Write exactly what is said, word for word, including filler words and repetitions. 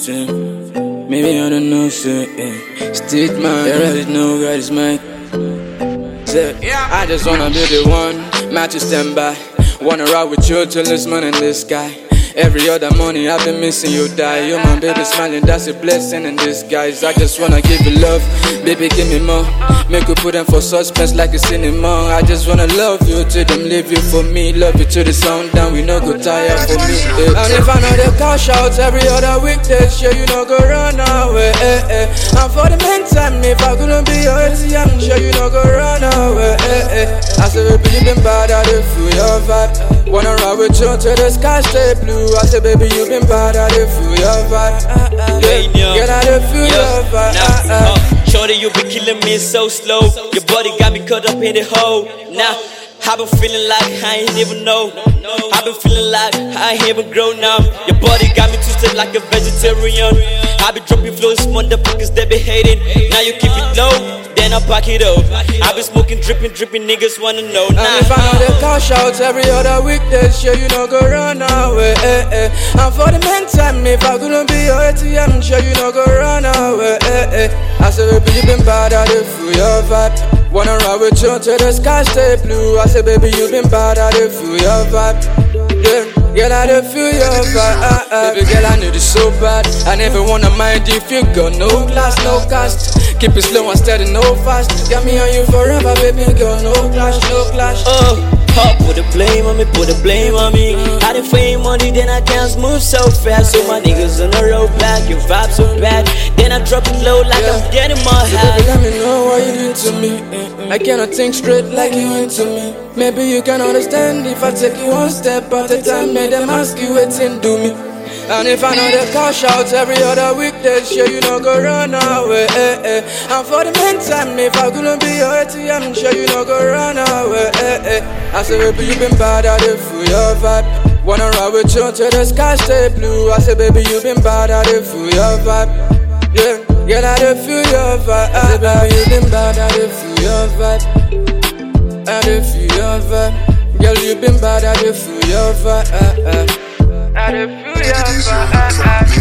thing. Maybe I don't know, say, eh. State man, you already know God is mine. Say, I just wanna be the one, match to stand by. Wanna ride with you till this man in the sky. Every other morning I've been missing you, die. You're my baby smiling, that's a blessing in disguise. I just wanna give you love, baby give me more. Make you put them for suspense like a cinema. I just wanna love you till them leave you for me. Love you till the sound down, we no go tire for me, eh. And if I know the cash out every other weekday, sure you no go run away, eh, eh. And for the meantime, if I couldn't be your A T M, sure you no go run away, eh, eh. I said baby you been bad, I do feel your vibe. Wanna ride with you till the sky stay blue. I said baby you been bad, I do feel your vibe. Yeah, get out of feel your vibe. Nah, uh, shorty you been killing me so slow. Your body got me caught up in the hole. Nah, I been feeling like I ain't even know. I been feeling like I ain't even grown now. Your body got me twisted like a vegetarian. I been dropping flows, motherfuckers they be hating. Now you keep it low, then I pack it up. I been smoking, dripping, dripping, niggas wanna know. Nah. And if I know the cash out every other weekday, sure you no go run away, eh, eh. And for the meantime, if I couldn't be your A T M, sure you no go run away, eh, eh. I said baby you been bad, I do feel your vibe. Wanna ride with you till the sky stay blue. I said baby you been bad, I do feel your vibe. Yeah, girl I do feel your vibe, uh, uh. Baby girl I need it so bad. I never wanna mind if you got no class, no cast. Keep it slow and steady, no fast. Got me on you forever, baby girl, no clash, no clash. Oh, oh, put the blame on me, put the blame on me. I done fame money, then I can't move so fast. So my niggas on the road black, your vibe so bad. Then I drop it low like yeah. I'm getting my so high. Baby, let me know what you did to me. Mm-mm. I cannot think straight like you into me. Maybe you can understand if I take you one step at a time. Make them ask you waiting do me. And if I know the cash out every other weekday, sure you no go run away, eh, eh. And for the meantime, if I couldn't be your A T M, sure you no go run away, eh, eh. I said baby you been bad, I do feel your vibe. Wanna ride with you till the sky stay blue. I said baby you been bad, I do feel your vibe. Yeah, girl I do feel your vibe. I said baby you been bad, I do feel your vibe. I do feel your vibe. Girl you been bad, I do feel your vibe. I do feel your vibe.